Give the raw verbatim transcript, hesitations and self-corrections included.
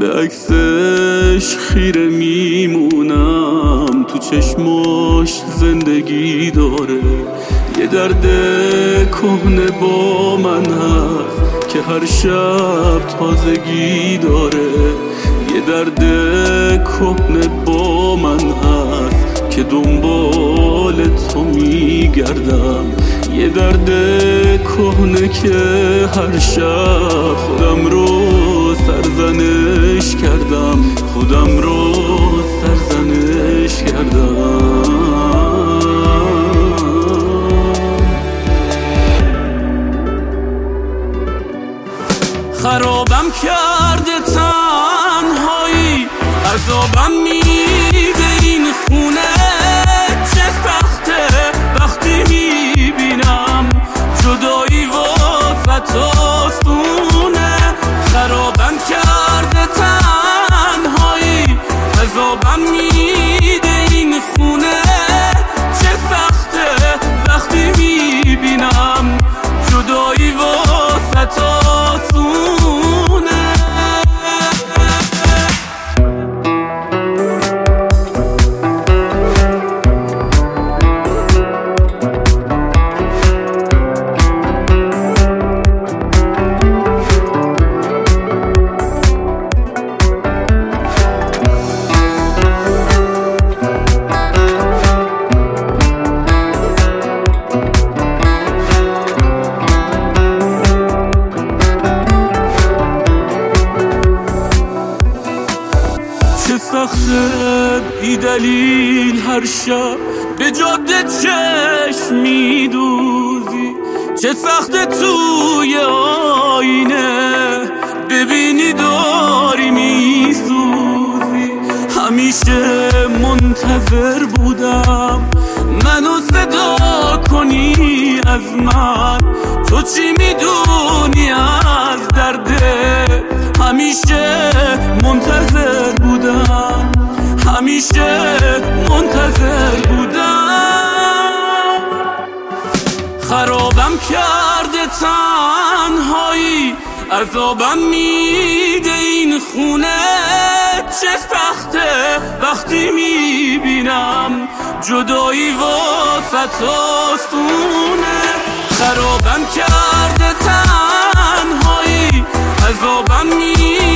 به عکسش خیره میمونم، تو چشماش زندگی داره. یه درد کهنه با من هست که هر شب تازگی داره. یه درد کهنه با من هست که دنبال تو میگردم. یه درد کهنه که هر شب خودم رو سرزنش کردم، خودم رو سرزنش کردم. خرابم کرده تنهایی، عذابم میده این خونه. چه سخته وقتی میبینم جدایی واسه آسونه. خرابم کرده تنهایی، عذابم میده این خونه. چه سخته وقتی میبینم جدایی واسه آسونه. چه سخته بی دلیل هر شب به جاده چشم میدوزی. چه سخته توی آینه ببینی داری میسوزی. همیشه منتظر بودم منو صدا کنی از من، تو چی میدونی از درده. همیشه منتظر بودم، همیشه منتظر بودم. خرابم کرده تنهایی، عذابم میده این خونه. چه سخته وقتی میبینم جدایی واسه آسونه. خرابم کرده تنهایی، عذابم میده